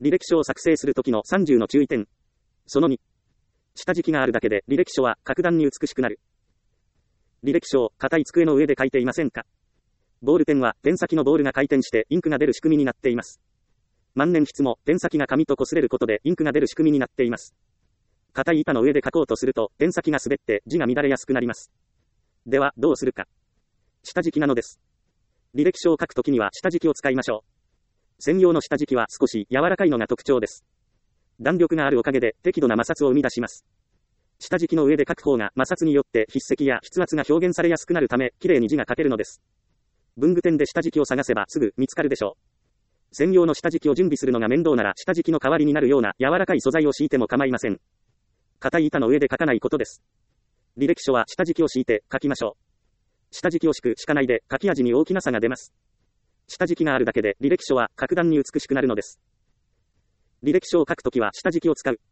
履歴書を作成するときの30の注意点。その2。下敷きがあるだけで履歴書は格段に美しくなる。履歴書を硬い机の上で書いていませんか？ボールペンはペン先のボールが回転してインクが出る仕組みになっています。万年筆もペン先が紙と擦れることでインクが出る仕組みになっています。硬い板の上で書こうとするとペン先が滑って字が乱れやすくなります。ではどうするか。下敷きなのです。履歴書を書くときには下敷きを使いましょう。専用の下敷きは少し柔らかいのが特徴です。弾力があるおかげで適度な摩擦を生み出します。下敷きの上で書く方が摩擦によって筆跡や筆圧が表現されやすくなるため、きれいに字が書けるのです。文具店で下敷きを探せばすぐ見つかるでしょう。専用の下敷きを準備するのが面倒なら下敷きの代わりになるような柔らかい素材を敷いても構いません。硬い板の上で書かないことです。履歴書は下敷きを敷いて書きましょう。下敷きを敷く敷かないで書き味に大きな差が出ます。下敷きがあるだけで履歴書は格段に美しくなるのです。履歴書を書くときは下敷きを使う。